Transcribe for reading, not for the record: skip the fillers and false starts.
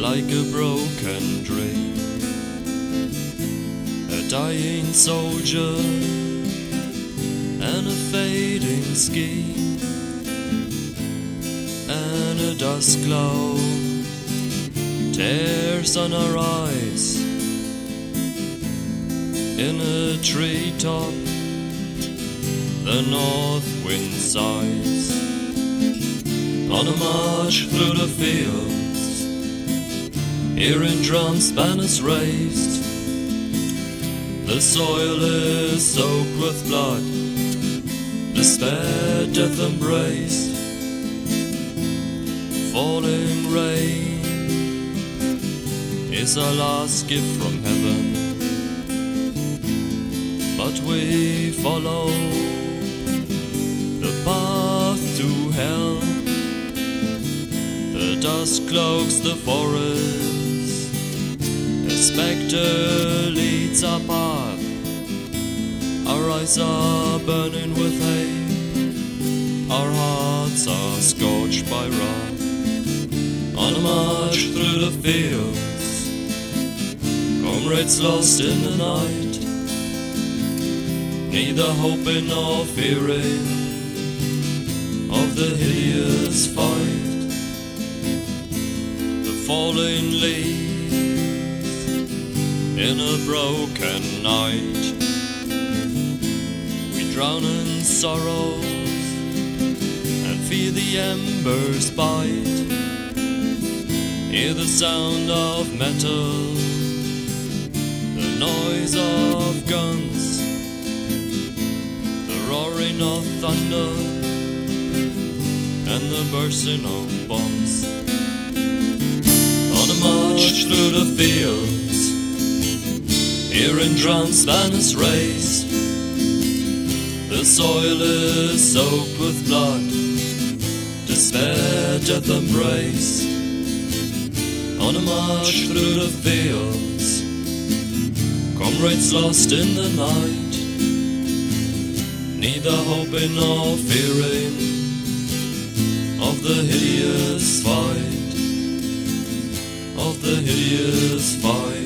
like a broken dream, a dying soldier and a fading scheme, and a dust cloud tears on our eyes. In a treetop the north wind sighs. On a march through the fields, hearing drums, banners raised, the soil is soaked with blood, despair, death embraced. Falling rain is our last gift from heaven, but we follow the path to hell. The dust cloaks the forest, a spectre leads our path. Our eyes are burning with hate, our hearts are scorched by wrath. On a march through the fields, comrades lost in the night, neither hoping nor fearing of the hideous fight. The falling leaves in a broken night, we drown in sorrows and feel the embers bite. Hear the sound of metal, the noise of guns, the roaring of thunder, and the bursting of bombs. On a march through the fields, hearing drums, banners raised, the soil is soaked with blood, despair, death embraced. On a march through the fields, comrades lost in the night, neither hoping nor fearing of the hideous fight, of the hideous fight.